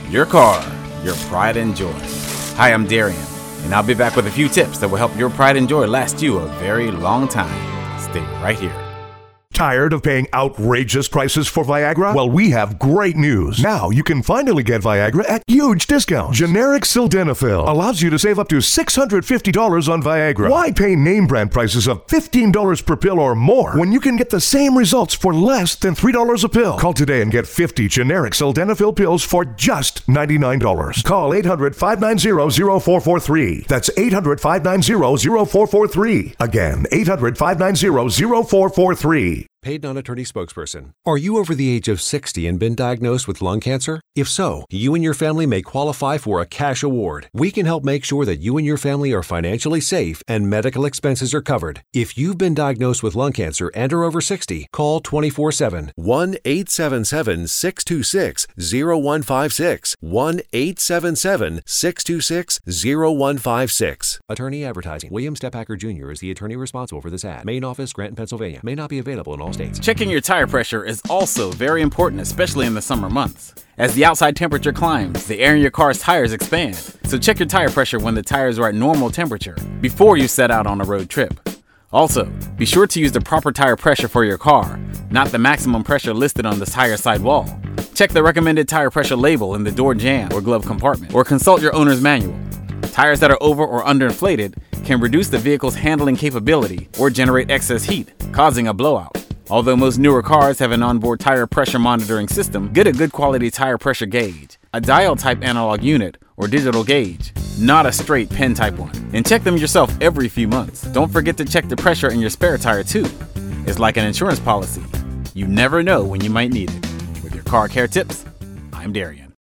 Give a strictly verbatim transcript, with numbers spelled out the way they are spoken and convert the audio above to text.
Your car, your pride and joy. Hi, I'm Darian, and I'll be back with a few tips that will help your pride and joy last you a very long time. Stay right here. Tired of paying outrageous prices for Viagra? Well, we have great news. Now you can finally get Viagra at huge discounts. Generic Sildenafil allows you to save up to six hundred fifty dollars on Viagra. Why pay name brand prices of fifteen dollars per pill or more when you can get the same results for less than three dollars a pill? Call today and get fifty generic Sildenafil pills for just ninety-nine dollars. Call eight hundred, five nine zero, zero four four three. That's eight hundred, five nine zero, zero four four three. Again, eight hundred, five nine zero, zero four four three. Paid non-attorney spokesperson. Are you over the age of sixty and been diagnosed with lung cancer? If so, you and your family may qualify for a cash award. We can help make sure that you and your family are financially safe and medical expenses are covered. If you've been diagnosed with lung cancer and are over sixty, call twenty-four seven, one eight seven seven, six two six, zero one five six, one eight seven seven, six two six, zero one five six. Attorney advertising. William Stephacker Junior is the attorney responsible for this ad. Main office, Granton, Pennsylvania. May not be available in all states. Checking your tire pressure is also very important, especially in the summer months. As the outside temperature climbs, the air in your car's tires expand. So check your tire pressure when the tires are at normal temperature before you set out on a road trip. Also, be sure to use the proper tire pressure for your car, not the maximum pressure listed on the tire side wall. Check the recommended tire pressure label in the door jamb or glove compartment, or consult your owner's manual. Tires that are over or underinflated can reduce the vehicle's handling capability or generate excess heat, causing a blowout. Although most newer cars have an onboard tire pressure monitoring system, get a good quality tire pressure gauge, a dial-type analog unit or digital gauge, not a straight pen-type one. And check them yourself every few months. Don't forget to check the pressure in your spare tire too. It's like an insurance policy. You never know when you might need it. With your car care tips, I'm Darian.